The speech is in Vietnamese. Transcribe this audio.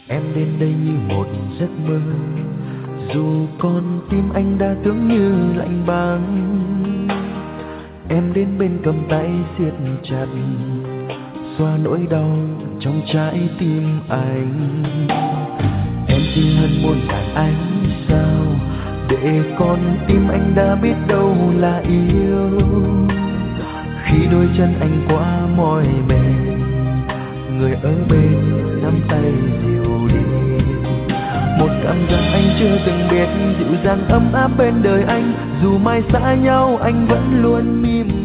Em đến đây như một giấc mơ, dù con tim anh đã tưởng như lạnh băng. Em đến bên cầm tay siết chặt, xoa nỗi đau trong trái tim anh. Em chỉ hơn muôn ngàn ánh sao, để con tim anh đã biết đâu là yêu. Khi đôi chân anh quá mỏi mệt, người ở bên nắm tay dìu đi. Một cảm giác anh chưa từng biết, dịu dàng ấm áp bên đời anh. Dù mai xa nhau anh vẫn luôn mỉm